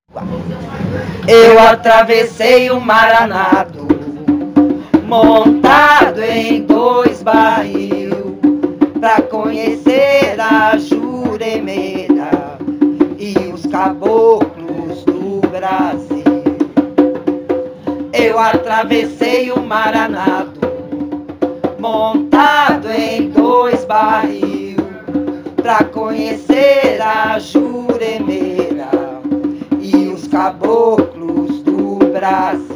Eu atravessei o Maranado, montado em 2 barril, pra conhecer a Juremeda e os caboclos do Brasil. Eu atravessei o Maranado, montado em 2 barril, pra conhecer a Juremeda e os caboclos do Brasil.